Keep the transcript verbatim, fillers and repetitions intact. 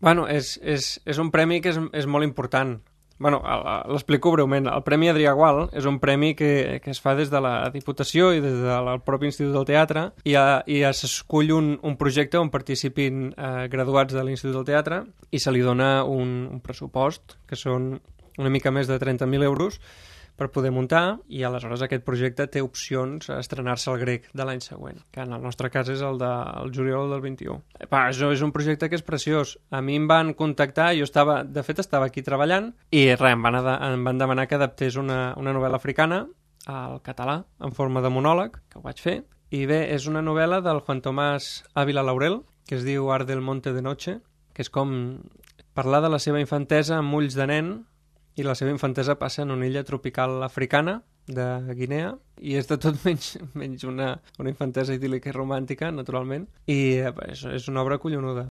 Bueno, és, és, és un premi que és, és molt important. Bueno, l'explico breument. El Premi Adrià Gual és un premi que, que es fa des de la Diputació i des del propi Institut del Teatre i, a, i s'escull un, un projecte on participin eh, graduats de l'Institut del Teatre i se li dona un, un pressupost, que són una mica més de trenta mil euros, per poder muntar, i aleshores aquest projecte té opcions a estrenar-se al Grec de l'any següent, que en el nostre cas és el del juliol del vint-i-u. Va, això és un projecte que és preciós. A mi em van contactar, jo estava, de fet estava aquí treballant, i res, em van, em van demanar que adaptés una, una novel·la africana al català, en forma de monòleg, que ho vaig fer, i bé, és una novel·la del Juan Tomás Ávila Laurel, que es diu Art del Monte de Noche, que és com parlar de la seva infantesa amb ulls de nen, i la seva infantesa passa en una illa tropical africana de Guinea, i és de tot menys, menys una, una infantesa idíl·lica i romàntica, naturalment, i és, és una obra collonuda.